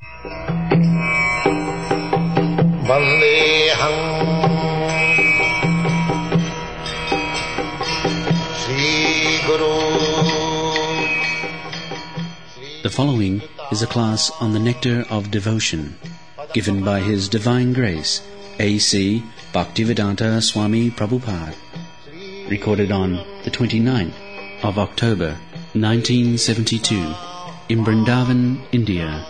Vandeham Sri Guru. The following is a class on the Nectar of Devotion, given by His Divine Grace, A.C. Bhaktivedanta Swami Prabhupada, recorded on the 29th of October 1972 in Vrindavan, India.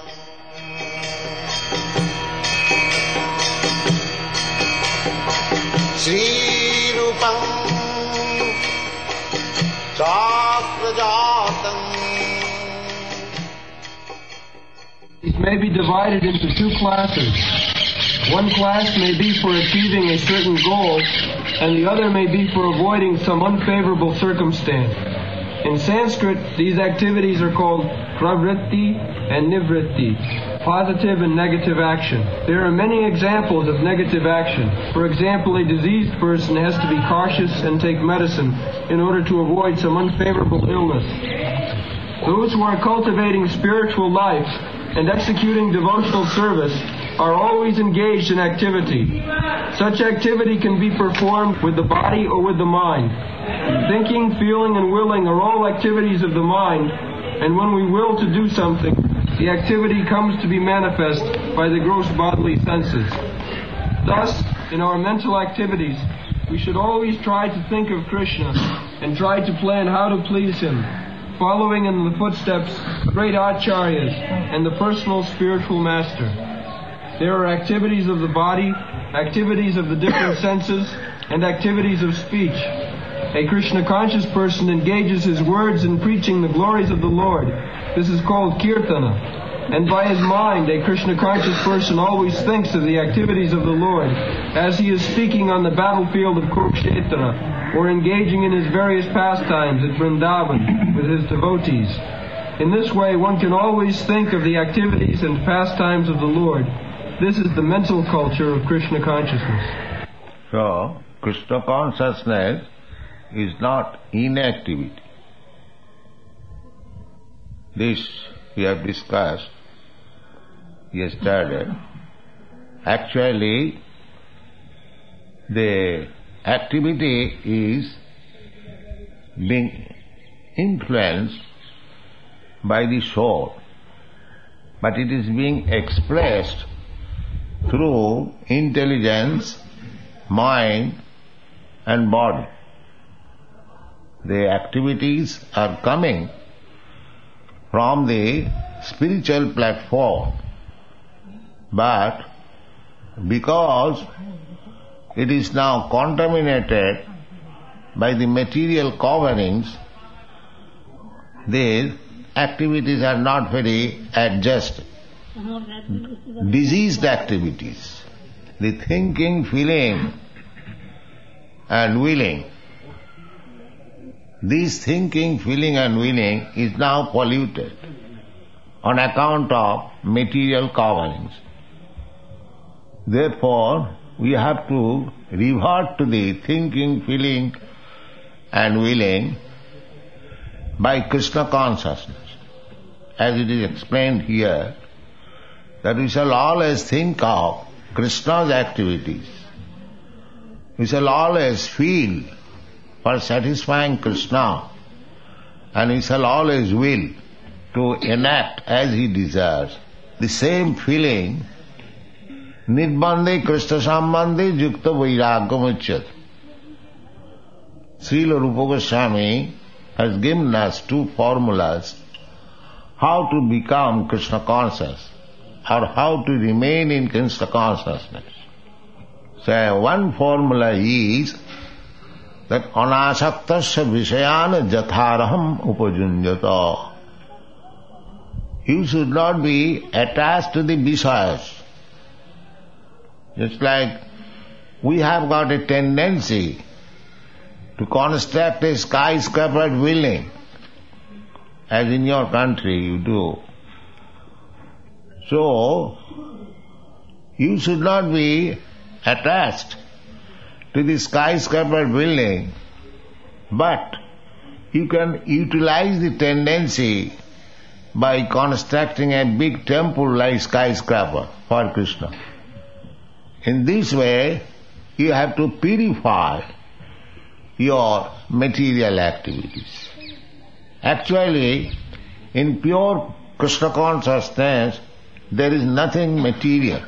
Sri Rupam Chakrajatam. These may be divided into two classes. One class may be for achieving a certain goal, and the other may be for avoiding some unfavorable circumstance. In Sanskrit, these activities are called pravritti and nivritti, positive and negative action. There are many examples of negative action. For example, a diseased person has to be cautious and take medicine in order to avoid some unfavorable illness. Those who are cultivating spiritual life and executing devotional service are always engaged in activity. Such activity can be performed with the body or with the mind. Thinking, feeling, and willing are all activities of the mind, and when we will to do something, the activity comes to be manifest by the gross bodily senses. Thus, in our mental activities, we should always try to think of Krishna and try to plan how to please Him, following in the footsteps of great acharyas and the personal spiritual master. There are activities of the body, activities of the different senses, and activities of speech. A Krishna-conscious person engages his words in preaching the glories of the Lord. This is called kirtana. And by his mind, a Krishna-conscious person always thinks of the activities of the Lord as he is speaking on the battlefield of Kurukshetra or engaging in his various pastimes at Vrindavan with his devotees. In this way, one can always think of the activities and pastimes of the Lord. This is the mental culture of Krishna consciousness. So, Krishna consciousness is not inactivity. This we have discussed yesterday. Actually, the activity is being influenced by the soul, but it is being expressed through intelligence, mind and body. The activities are coming from the spiritual platform, but because it is now contaminated by the material coverings, these activities are not very adjusted. Diseased activities, the thinking, feeling and willing. This thinking, feeling and willing is now polluted on account of material coverings. Therefore, we have to revert to the thinking, feeling and willing by Krishna consciousness. As it is explained here, that we shall always think of Krishna's activities. We shall always feel for satisfying Krishna, and we shall always will to enact as he desires. The same feeling, Nirbandhe Krishna Sambandhe Yukta Vairagam Uchyat. Srila Rupa Goswami has given us two formulas how to become Krishna conscious or how to remain in Krishna consciousness. So one formula is that anasaktasya visayana jatharaham upajunjata. You should not be attached to the visayas. Just like we have got a tendency to construct a skyscraper building, as in your country you do. So, you should not be attached to the skyscraper building, but you can utilize the tendency by constructing a big temple like skyscraper for Krishna. In this way, you have to purify your material activities. Actually, in pure Krishna consciousness, there is nothing material.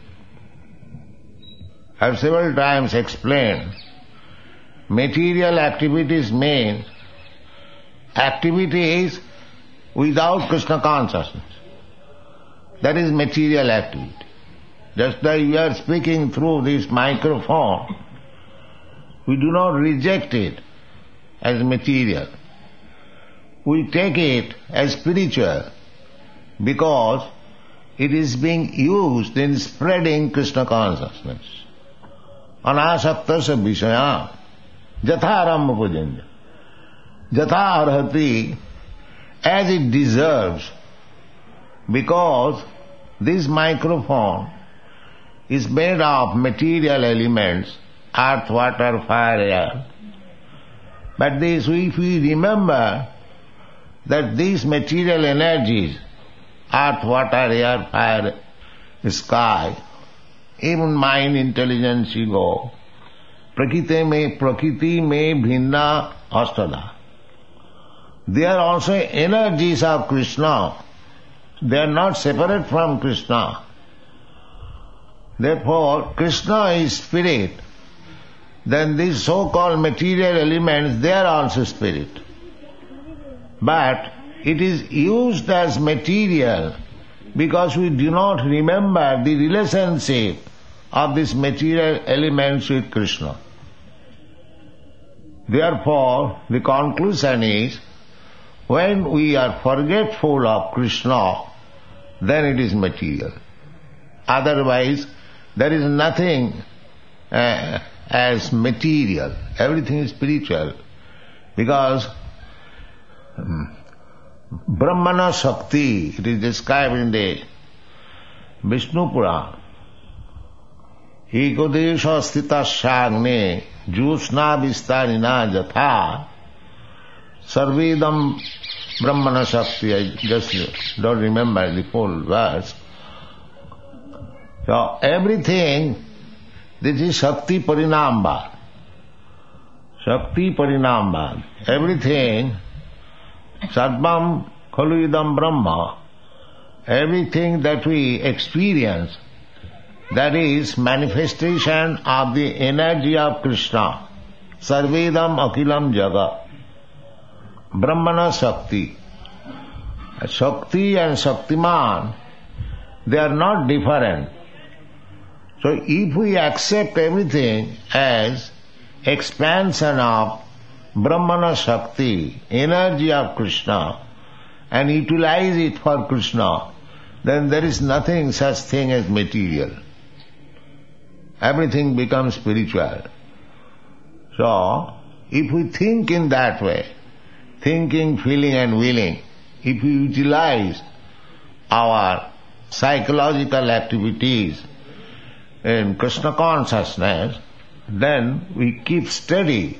I have several times explained, material activities mean activities without Krishna consciousness. That is material activity. Just like we are speaking through this microphone, we do not reject it as material. We take it as spiritual because it is being used in spreading Krishna consciousness. Anasaktasya vishaya jatharam pujanya jatha arhati, as it deserves, because this microphone is made of material elements, earth, water, fire, air. But this, if we remember that these material energies, earth, water, air, fire, sky, even mind, intelligence, ego, prakriti mein bhinna astada. They are also energies of Krishna. They are not separate from Krishna. Therefore, Krishna is spirit. Then these so-called material elements, they are also spirit. But it is used as material because we do not remember the relationship of these material elements with Krishna. Therefore, the conclusion is, when we are forgetful of Krishna, then it is material. Otherwise, there is nothing as material. Everything is spiritual. Because Brahmana Shakti, it is described in the Vishnu Purana. Ekodesha stita shagne jusna vistarina jatha sarvedam Brahmana Shakti. I just don't remember the full verse. So everything, this is Shakti Parinambad. Shakti Parinambad. Everything, Sarvam Khalu Idam Brahma, everything that we experience, that is manifestation of the energy of Krishna. Sarvedam Akilam Jagat. Brahmana Shakti. Shakti and Shaktiman, they are not different. So if we accept everything as expansion of Brahmana Shakti, energy of Krishna, and utilize it for Krishna, then there is nothing such thing as material. Everything becomes spiritual. So, if we think in that way, thinking, feeling and willing, if we utilize our psychological activities in Krishna consciousness, then we keep steady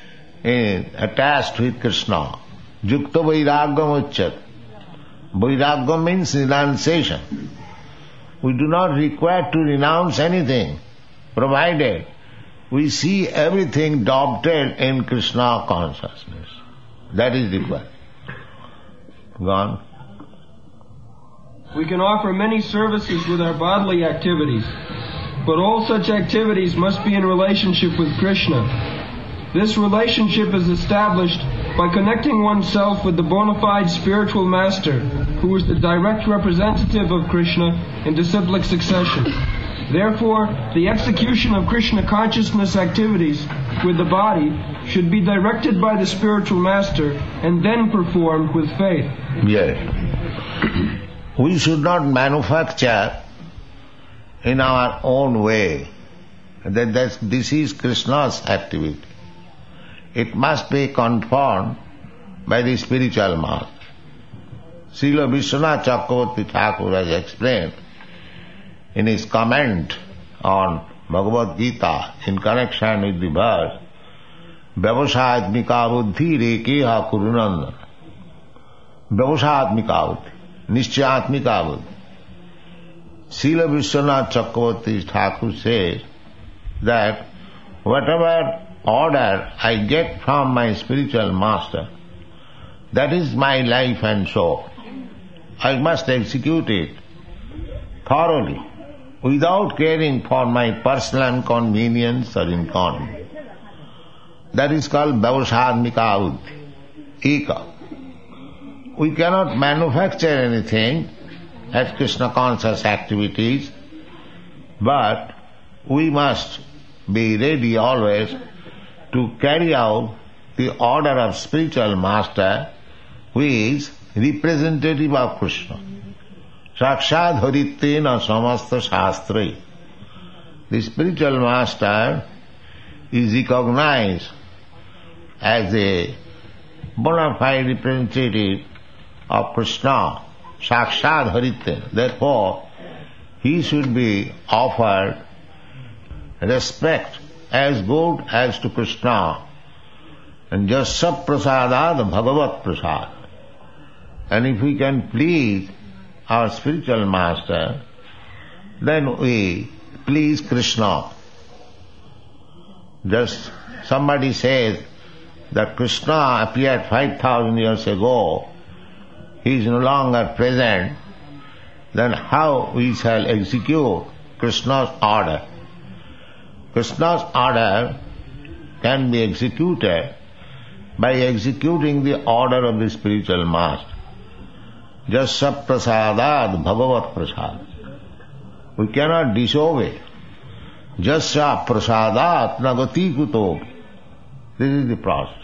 attached with Krishna. Yukta vairagyam uchyat. Vairagyam means renunciation. We do not require to renounce anything, provided we see everything adopted in Krishna consciousness. That is required. Gone. We can offer many services with our bodily activities, but all such activities must be in relationship with Krishna. This relationship is established by connecting oneself with the bona fide spiritual master, who is the direct representative of Krishna in disciplic succession. Therefore, the execution of Krishna consciousness activities with the body should be directed by the spiritual master and then performed with faith. Yes. We should not manufacture in our own way that this is Krishna's activity. It must be confirmed by the spiritual master. Srila Vishwanath Chakravarti Thakur has explained in his comment on Bhagavad Gita in connection with the verse, Vyavasayatmika buddhi rekeha kurunandana. Vyavasayatmika buddhi. Nischayatmika buddhi. Srila Vishwanath Chakravarti Thakur says that whatever order I get from my spiritual master, that is my life and soul. I must execute it thoroughly, without caring for my personal convenience or inconvenience. That is called Vyavasadmika buddhi, eka. We cannot manufacture anything as Krishna conscious activities, but we must be ready always to carry out the order of spiritual master, who is representative of Krishna. Sakshad harittena samasta shastrai. The spiritual master is recognized as a bona fide representative of Krishna, Sakshad harittena. Therefore, he should be offered respect as good as to Krishna, and jasya prasadad bhagavat prasad. And if we can please our spiritual master, then we please Krishna. Just somebody says that Krishna appeared 5,000 years ago, he is no longer present, then how we shall execute Krishna's order? Krishna's order can be executed by executing the order of the spiritual master. Jasya prasadad bhagavat prasad. We cannot disobey. Jasya prasadat nagati kuto. This is the process.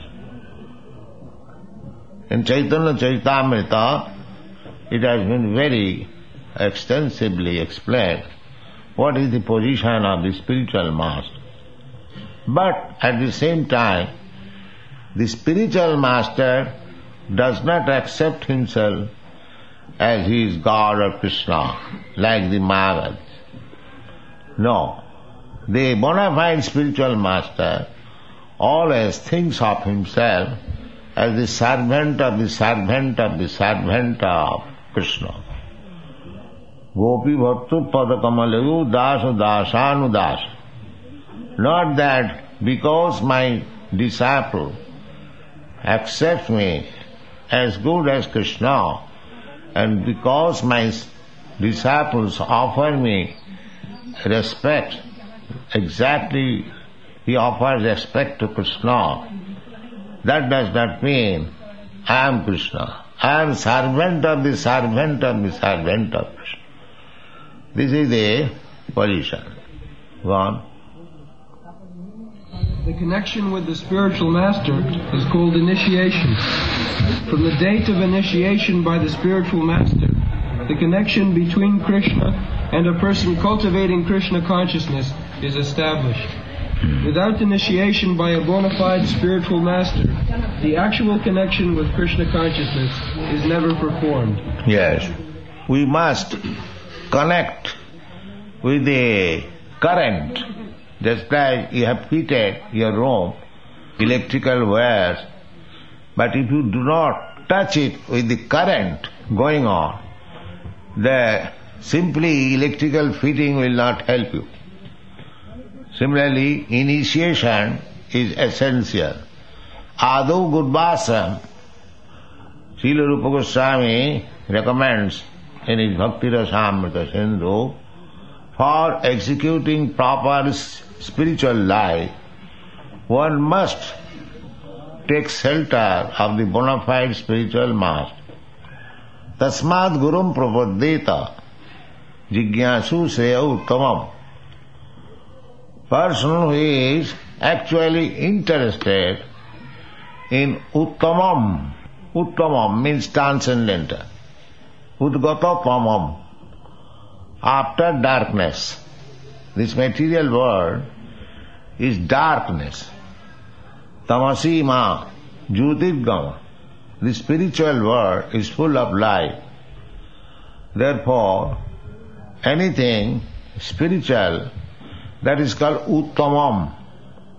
In Chaitanya Charitamrita, it has been very extensively explained what is the position of the spiritual master. But at the same time, the spiritual master does not accept himself as he is God or Krishna, like the Mayavads. No. The bona fide spiritual master always thinks of himself as the servant of the servant of the servant of Krishna. Gopi bhattu padakamalu dasa dasanu dasa. Not that because my disciple accepts me as good as Krishna, and because my disciples offer me respect, exactly he offers respect to Krishna, that does not mean I am Krishna. I am servant of the servant of the servant of Krishna. This is the position. Go on. The connection with the spiritual master is called initiation. From the date of initiation by the spiritual master, the connection between Krishna and a person cultivating Krishna consciousness is established. Without initiation by a bona fide spiritual master, the actual connection with Krishna consciousness is never performed. Yes. We must connect with the current. Just like you have fitted your room, electrical wires, but if you do not touch it with the current going on, the simply electrical fitting will not help you. Similarly, initiation is essential. Adu Gurvasram, Srila Rupa Goswami recommends in his Bhakti Rasamrita Sindhu, for executing proper spiritual life, one must take shelter of the bona fide spiritual master. Tasmad gurum prapaddeta jigyasu sreya uttamam. Person who is actually interested in uttamam. Uttamam means transcendental. Udgata tamam. After darkness. This material world is darkness. Tamasi ma jyotirgama. The spiritual world is full of light. Therefore, anything spiritual, that is called uttamam.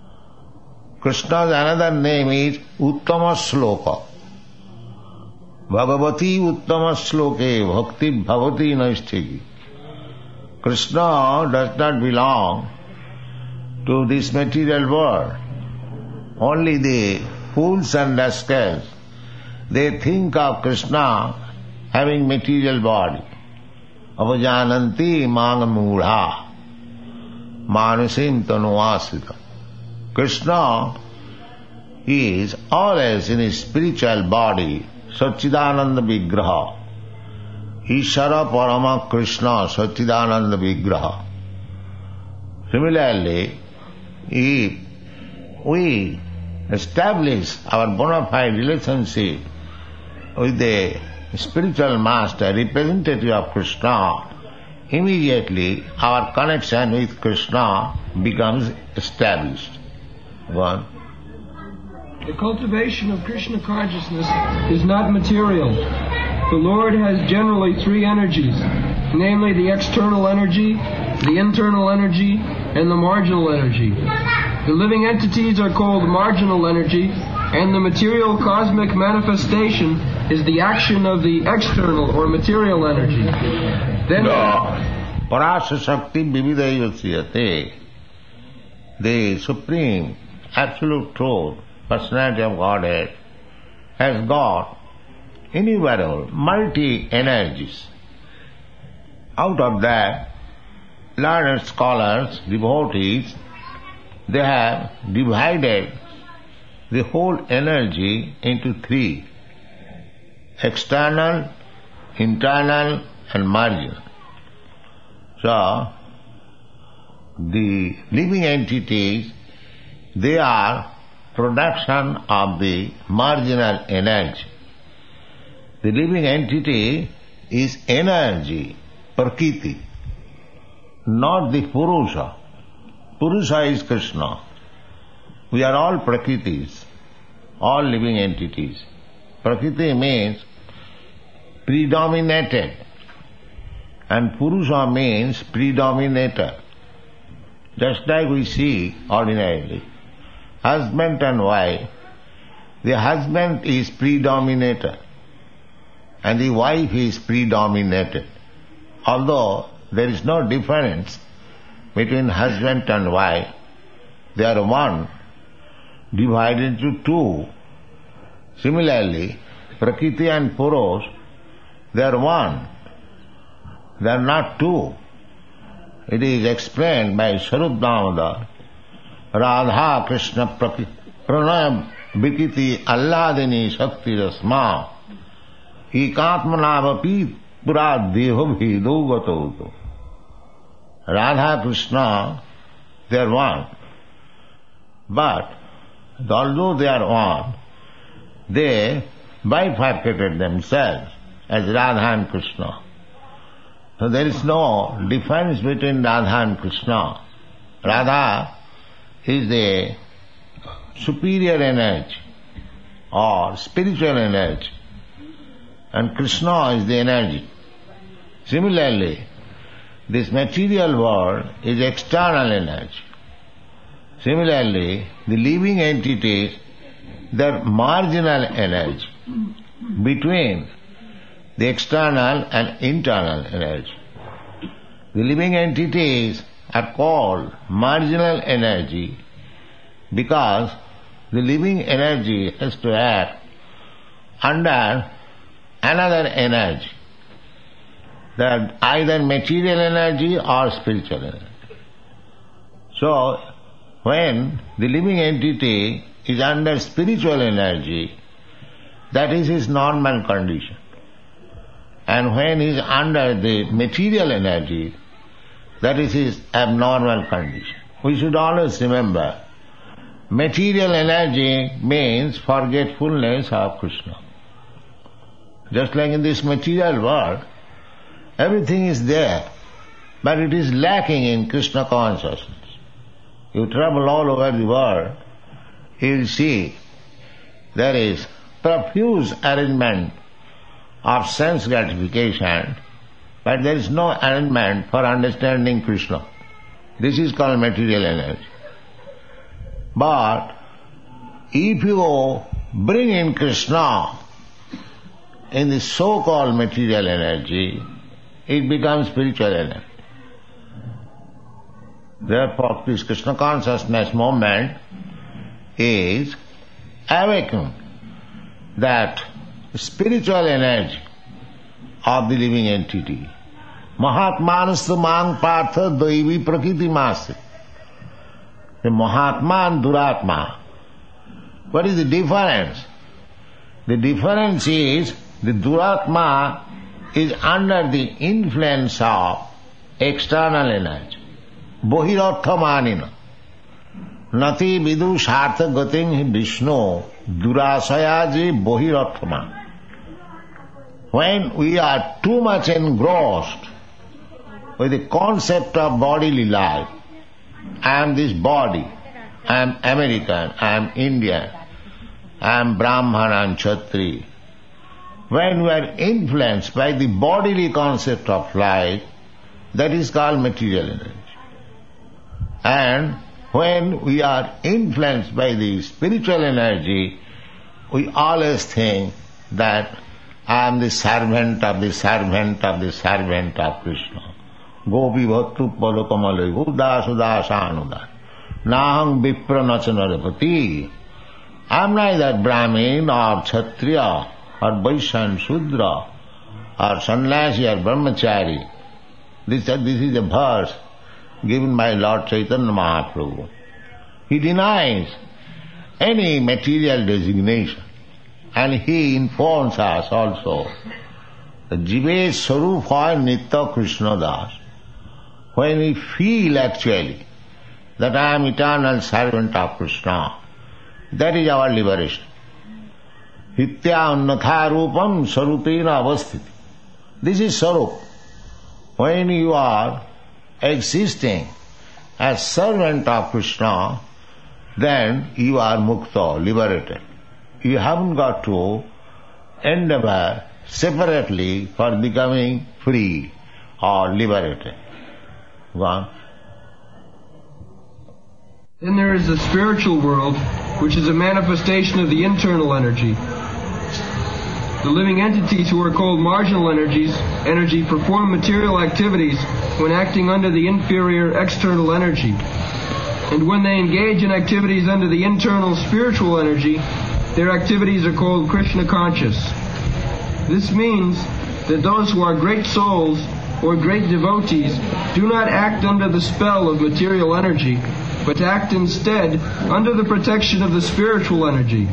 Krishna's another name is Uttama Sloka. Bhagavati uttama sloke bhakti bhavati naisthiki. Krishna does not belong to this material world. Only the fools and rascals, they think of Krishna having material body. Avajananti mangamudha manasim tanuasita. Krishna is always in his spiritual body, Satchidananda Vigraha. Ishara Parama Krishna Satchidananda Vigraha. Similarly, if we establish our bona fide relationship with the spiritual master, representative of Krishna, immediately our connection with Krishna becomes established. One. The cultivation of Krishna consciousness is not material. The Lord has generally three energies, namely the external energy, the internal energy, and the marginal energy. The living entities are called marginal energy, and the material cosmic manifestation is the action of the external or material energy. Then Parasa Shakti Vividayasiyate, the Supreme Absolute Truth, Personality of Godhead, has got innumerable multi-energies. Out of that, learned scholars, devotees, they have divided the whole energy into three: external, internal, and marginal. So, the living entities, they are production of the marginal energy. The living entity is energy, Prakriti, not the Purusha. Purusha is Krishna. We are all Prakritis, all living entities. Prakriti means predominated, and Purusha means predominator. Just like we see ordinarily, husband and wife, the husband is predominator and the wife is predominated. Although there is no difference between husband and wife, they are one, divided into two. Similarly, Prakriti and Purush, they are one, they are not two. It is explained by Sarup Damodar, Radha Krishna Pranaya Vikiti Alladini Shakti Rasma Ekatmanavapi Pura Deho Bhedo Gato. Radha Krishna, they are one. But although they are one, they bifurcated themselves as Radha and Krishna. So there is no difference between Radha and Krishna. Radha is the superior energy or spiritual energy, and Krishna is the energy. Similarly, this material world is external energy. Similarly, the living entities, their marginal energy between the external and internal energy. The living entities are called marginal energy because the living energy has to act under another energy, that either material energy or spiritual energy. So, when the living entity is under spiritual energy, that is his normal condition. And when he is under the material energy, that is his abnormal condition. We should always remember, material energy means forgetfulness of Krishna. Just like in this material world, everything is there, but it is lacking in Krishna consciousness. You travel all over the world, you will see there is profuse arrangement of sense gratification, but there is no arrangement for understanding Krishna. This is called material energy. But if you bring in Krishna in the so-called material energy, it becomes spiritual energy. Therefore, this Krishna consciousness movement is awakened that spiritual energy of the living entity. Mahatmanastu mang partha daivi prakriti masti. The Mahatma and Duratma. What is the difference? The difference is the Duratma is under the influence of external energy. Bohirarthamanina. Nati vidu sartha gating Vishnu durasayaji bohirarthaman. When we are too much engrossed with the concept of bodily life, I am this body, I am American, I am Indian, I am Brahman, I am Kshatri. When we are influenced by the bodily concept of life, that is called material energy. And when we are influenced by the spiritual energy, we always think that I am the servant of the servant of the servant of Krishna. Gopi bhattu padakamale udas udasanudas. Nahang vipra nachanarapati. I am neither Brahmin or Kshatriya or Vaishya and Shudra or Sannyasi or Brahmachari. This is a verse given by Lord Chaitanya Mahaprabhu. He denies any material designation, and he informs us also that Jive Sarup hoy Nitya Krishna Das. When we feel actually that I am eternal servant of Krishna, that is our liberation. Hitya annatha rupam sarupena avasthiti. This is sarup. When you are existing as servant of Krishna, then you are mukta, liberated. You haven't got to endeavor separately for becoming free or liberated. Go on. Then there is the spiritual world, which is a manifestation of the internal energy. The living entities who are called marginal energy perform material activities when acting under the inferior external energy. And when they engage in activities under the internal spiritual energy, their activities are called Krishna conscious. This means that those who are great souls or great devotees do not act under the spell of material energy, but act instead under the protection of the spiritual energy.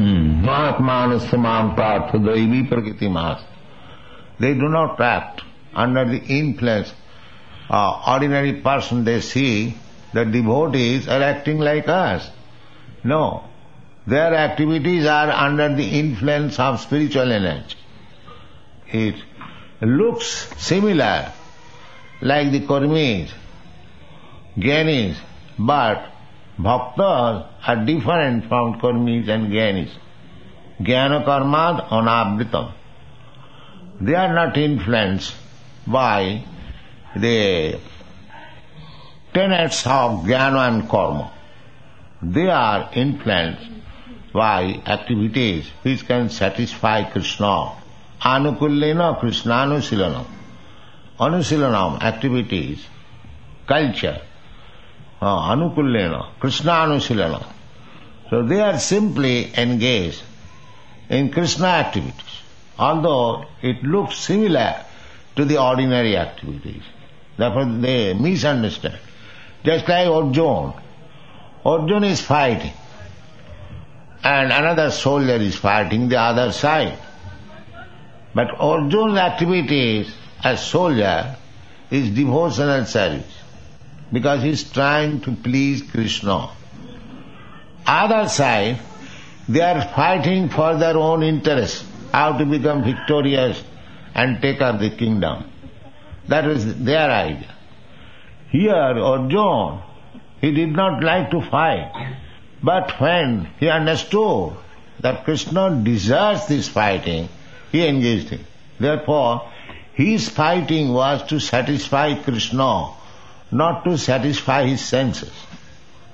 They do not act under the influence. Ordinary person, they see that devotees are acting like us. No, their activities are under the influence of spiritual energy. It looks similar like the Karmis, Gyanis, but bhaktas are different from Karmis and Gyanis. Jnana karmad anavritam. They are not influenced by the tenets of jnana and karma. They are influenced by activities which can satisfy Krishna. Anukullena Krishnaanusilanam. Anusilanam, activities, culture. Anukullena Krishnaanusilanam. So they are simply engaged in Krishna activities, although it looks similar to the ordinary activities. Therefore they misunderstand. Just like Arjuna. Arjuna is fighting, and another soldier is fighting the other side. But Arjuna's activities as soldier is devotional service, because he is trying to please Krishna. Other side, they are fighting for their own interest, how to become victorious and take up the kingdom. That is their idea. Here Arjuna, he did not like to fight, but when he understood that Krishna deserves this fighting, he engaged in. Therefore, his fighting was to satisfy Krishna, not to satisfy his senses.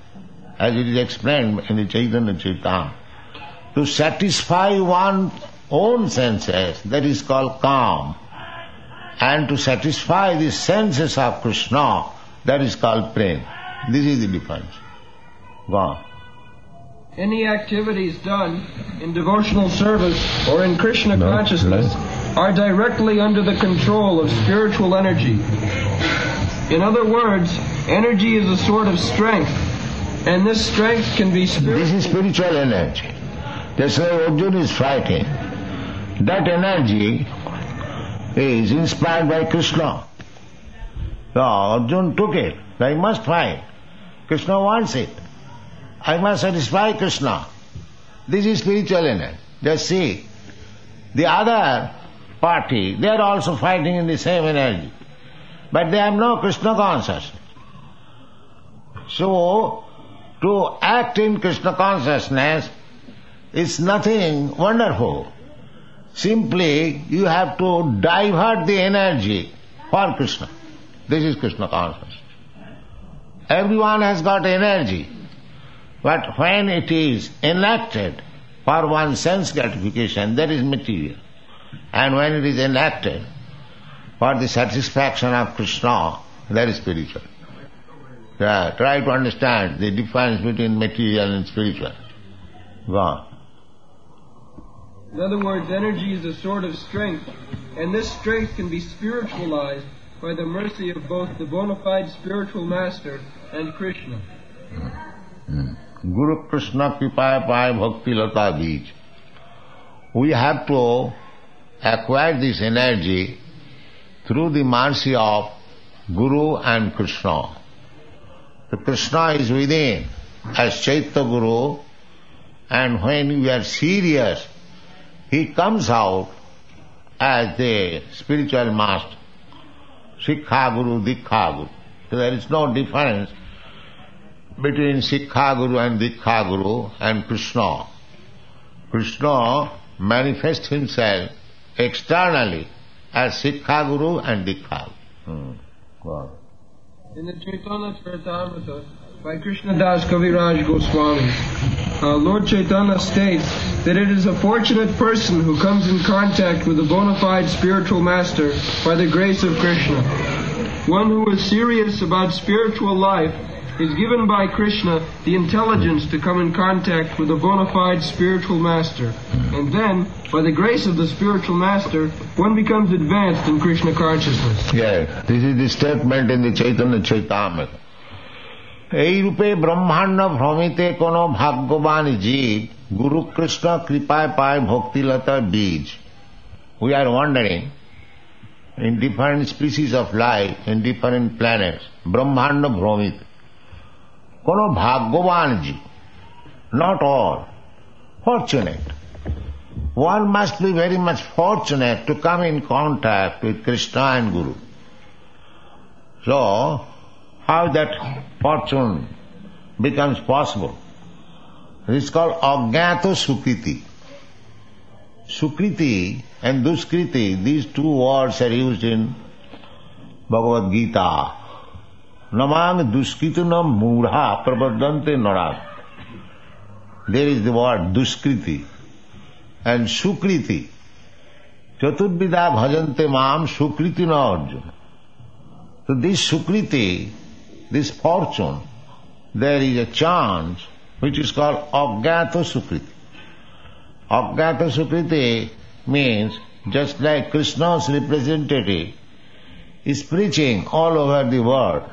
As it is explained in the Chaitanya Charitamrita, to satisfy own senses, that is called calm. And to satisfy the senses of Krishna, that is called prema. This is the difference. Go on. Any activities done in devotional service or in Krishna consciousness are directly under the control of spiritual energy. In other words, energy is a sort of strength, and this strength can be spiritual. This is spiritual energy. That's why Arjuna is fighting. That energy is inspired by Krishna. So Arjuna took it. I must fight. Krishna wants it. I must satisfy Krishna. This is spiritual energy. Just see. The other party, they are also fighting in the same energy. But they have no Krishna consciousness. So, to act in Krishna consciousness is nothing wonderful. Simply, you have to divert the energy for Krishna. This is Krishna consciousness. Everyone has got energy. But when it is enacted for one's sense gratification, that is material. And when it is enacted for the satisfaction of Krishna, that is spiritual. Try to understand the difference between material and spiritual. Go on. In other words, energy is a sort of strength, and this strength can be spiritualized by the mercy of both the bona fide spiritual master and Krishna. Guru Krishna Kripaya Paya Bhakti Lata Bij. We have to acquire this energy through the mercy of Guru and Krishna. The Krishna is within as Chaitya Guru, and when we are serious, he comes out as the spiritual master. Sikha Guru, Dikha Guru. So there is no difference between Sikha Guru and Dikha Guru and Krishna. Krishna manifests himself externally as Sikha Guru and Dikha Guru. In the Chaitanya Charitamrita by Krishnadas Kaviraj Goswami, Lord Chaitanya states that it is a fortunate person who comes in contact with a bona fide spiritual master by the grace of Krishna. One who is serious about spiritual life is given by Krishna the intelligence to come in contact with a bona fide spiritual master. And then, by the grace of the spiritual master, one becomes advanced in Krishna consciousness. Yes, this is the statement in the Chaitanya Charitamrita. এই রূপে ব্রহ্মাণ্ড ভ্রমিতে কোন ভাগ্যবান জীব গুরু কৃষ্ণ কৃপায় পায় ভক্তিলতা বীজ. We are wandering in different species of life, in different planets. ব্রহ্মাণ্ড ভ্রমিত. কোন ভাগ্যবান জীব. Not all. Fortunate. One must be very much fortunate to come in contact with Krishna and Guru. So, how that fortune becomes possible? It is called Ajnata Sukriti. Sukriti and Duskriti, these two words are used in Bhagavad Gita. Namang Duskritunam Mudha Prabodante Narad. There is the word Duskriti and Sukriti. Chaturvidha bhajante mam Sukriti na Arjuna. So this Sukriti, this fortune, there is a chance which is called Ajnata Sukriti. Ajnata Sukriti means just like Krishna's representative is preaching all over the world,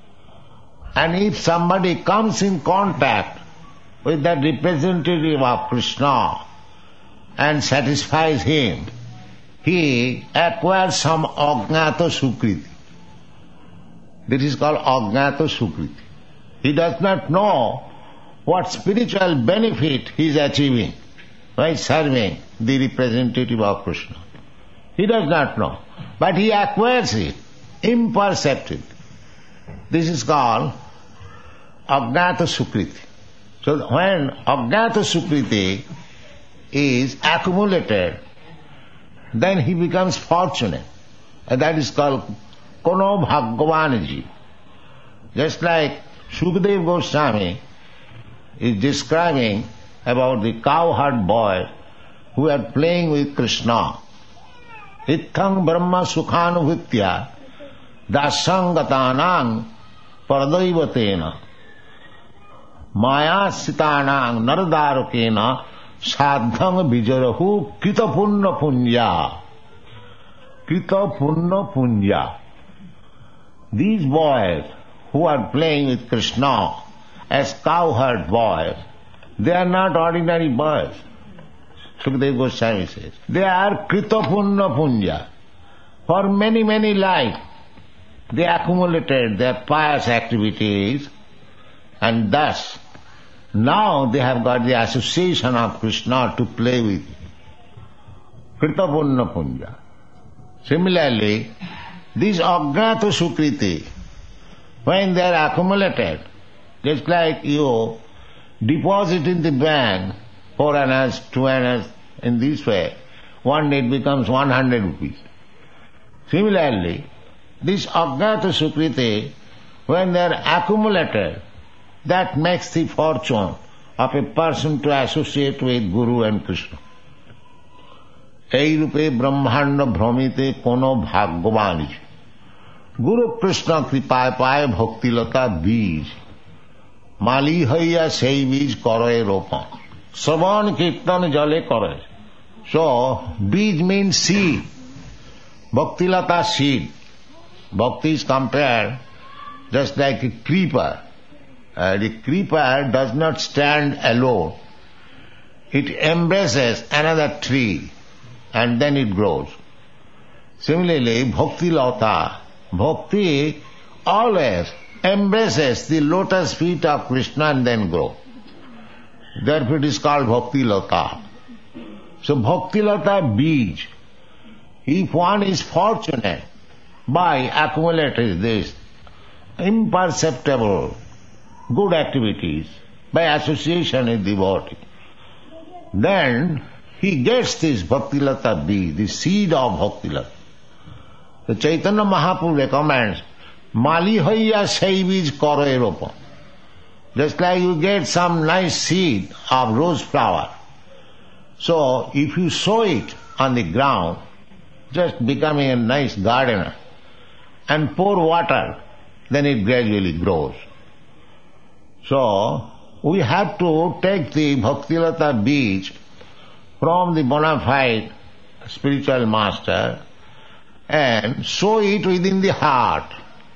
and if somebody comes in contact with that representative of Krishna and satisfies him, he acquires some Ajnata Sukriti. This is called Ajnata Sukriti. He does not know what spiritual benefit he is achieving by serving the representative of Krishna. He does not know, but he acquires it imperceptibly. This is called Ajnata Sukriti. So when Ajnata Sukriti is accumulated, then he becomes fortunate, and that is called Kono Bhagavanaji. Just like Sukadeva Goswami is describing about the cowherd boy who are playing with Krishna. Itthang brahma sukhanubhutya dasangatanang paradaivatena maya sitanang naradarukena sadhang vijarahu kitapunna punya. Kitapunna punya. These boys who are playing with Krishna as cowherd boys, they are not ordinary boys. Sukadeva Goswami says. They are Kritapunna Punya. For many, many lives, they accumulated their pious activities, and thus now they have got the association of Krishna to play with. Kritapunna Punya. Similarly, these Ajnata Sukriti, when they are accumulated, just like you deposit in the bank 4 annas, 2 annas, in this way, one day it becomes 100 rupees. Similarly, this Ajnata Sukriti, when they are accumulated, that makes the fortune of a person to associate with Guru and Krishna. এই রূপে ব্রহ্মাণ্ড ভ্রমিতে কোন ভাগ্যবান গুরু কৃষ্ণ কৃপায় পায় ভক্তিলতা বীজ মালি হইয়া সেই বীজ করে রোপণ শ্রবণ কীর্তন জলে করে. So beej means seed. Bhaktilata seed. Bhakti is compared just like a creeper. The creeper does not stand alone. It embraces another tree and then it grows. Similarly, Bhaktilata, Bhakti always embraces the lotus feet of Krishna and then grows. Therefore it is called Bhaktilata. So Bhaktilata beej, if one is fortunate by accumulating this imperceptible good activities by association with devotee, then he gets this Bhaktilata beej, the seed of Bhaktilata. The Chaitanya Mahaprabhu recommends Mali hoiya sei beej kore ropa. Just like you get some nice seed of rose flower. So if you sow it on the ground, just becoming a nice gardener, and pour water, then it gradually grows. So we have to take the Bhaktilata beej from the bona fide spiritual master and sow it within the heart.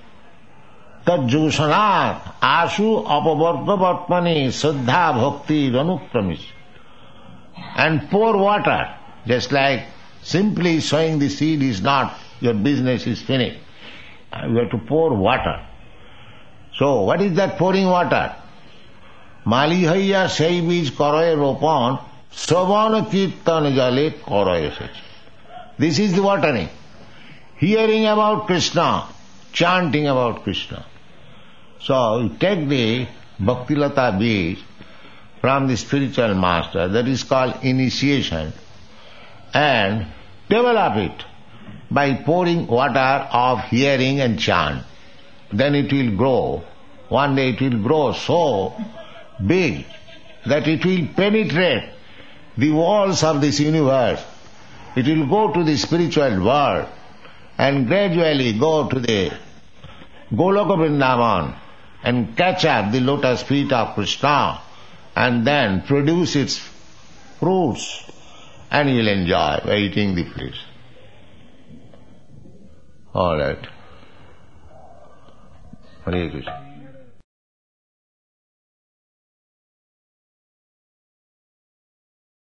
Tajjusanat asu apavartavatmani saddha bhakti ranukramish. And pour water, just like simply sowing the seed is not, your business is finished. You have to pour water. So what is that pouring water? Mali haiya sei bij koroye ropon Sravana Kirtana Jale Korayasach. This is the watering. Hearing about Krishna, chanting about Krishna. So you take the Bhaktilata beej from the spiritual master, that is called initiation, and develop it by pouring water of hearing and chant. Then it will grow. One day it will grow so big that it will penetrate the walls of this universe. It will go to the spiritual world and gradually go to the Goloka Vrindavan and catch up the lotus feet of Krishna and then produce its fruits, and you will enjoy by eating the fruits. All right. Hare Krishna.